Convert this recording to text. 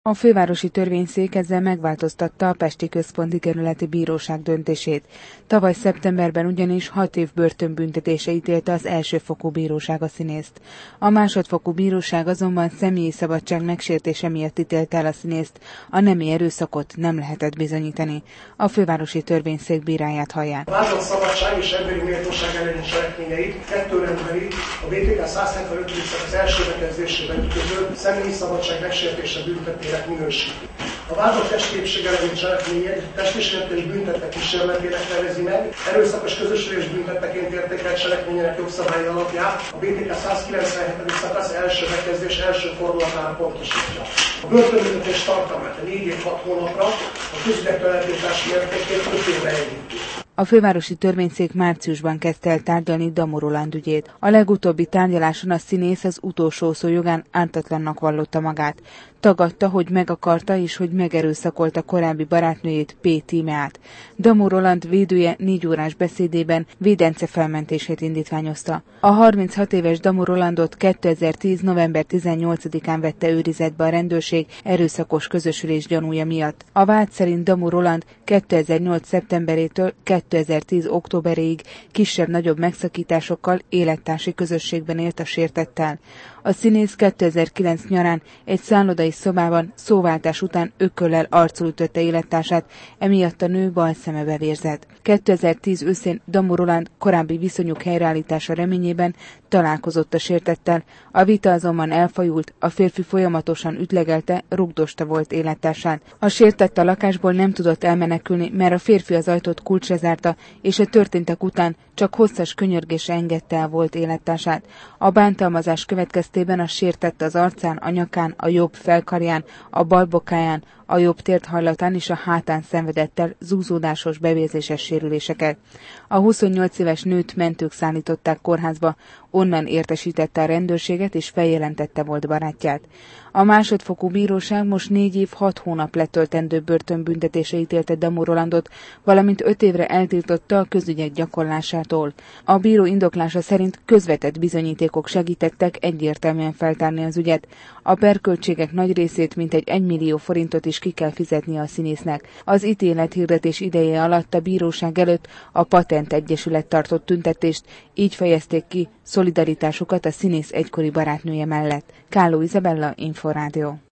A fővárosi törvényszék ezzel megváltoztatta a Pesti Központi Kerületi Bíróság döntését. Tavaly szeptemberben ugyanis 6 év börtönbüntetése ítélte az elsőfokú bíróság a színészt. A másodfokú bíróság azonban személyi szabadság megsértése miatt ítélte el a színészt, a nemi erőszakot nem lehetett bizonyítani. A fővárosi törvényszék bíráját hallják. A vádlott szabadság és emberi méltóság elleni cselekményeit kettőrendbeli a BTK 175. szakasz első bekezdésében ütköző személyi szabadság megsértése büntetének minősíti. A vádlott testképség elleni cselekményét testsértői büntettek kísérletének nevezi meg, erőszakos közösülés büntetteként értékelt cselekményének jogszabályi alapját a BTK 197. szakasz első bekezdés első fordulatára pontosítja. A börtönbüntetés tartalmát 4 év 6 hónapra, a közügyektől eltiltási értékét 5 évre enyhíti. A fővárosi törvényszék márciusban kezdte el tárgyalni Damó Roland ügyét. A legutóbbi tárgyaláson a színész az utolsó szó jogán ártatlannak vallotta magát. Tagadta, hogy meg akarta és hogy megerőszakolta korábbi barátnőjét, P. Tímeát. Damó Roland védője 4 órás beszédében védence felmentését indítványozta. A 36 éves Damó Rolandot 2010. november 18-án vette őrizetbe a rendőrség erőszakos közösülés gyanúja miatt. A vád szerint Damó Roland 2008. szeptemberétől 2010. októberéig kisebb-nagyobb megszakításokkal élettársi közösségben élt a sértettel. A színész 2009 nyarán egy szállodai szobában szóváltás után ököllel arcul ütötte élettársát, emiatt a nő bal szeme bevérzett. 2010 őszén Damó Roland korábbi viszonyuk helyreállítása reményében találkozott a sértettel, a vita azonban elfajult, a férfi folyamatosan ütlegelte, rugdosta volt élettársát. A sértett a lakásból nem tudott elmenekülni, mert a férfi az ajtót kulcsra zárta, és a történtek után csak hosszas könyörgésre engedte el volt élettársát. A bántalmazás következtében a sértett az arcán, a nyakán, a jobb felkarján, a bal bokáján, a jobb térthajlatán és a hátán szenvedett el zúzódásos bevérzéses sérüléseket. A 28 éves nőt mentők szállították kórházba, onnan értesítette a rendőrséget és feljelentette volt barátját. A másodfokú bíróság most 4 év 6 hónap letöltendő börtönbüntetése ítélte Damó Rolandot, valamint 5 évre eltiltotta a közügyek gyakorlásától. A bíró indoklása szerint közvetett bizonyítékok segítettek egyértelműen feltárni az ügyet. A perköltségek nagy részét mintegy 1 millió forintot is ki kell fizetnie a színésznek. Az ítélethirdetés ideje alatt a bíróság előtt a Patent Egyesület tartott tüntetést, így fejezték ki szolidaritásukat a színész egykori barátnője mellett. Kálló Izabella, Inforádió.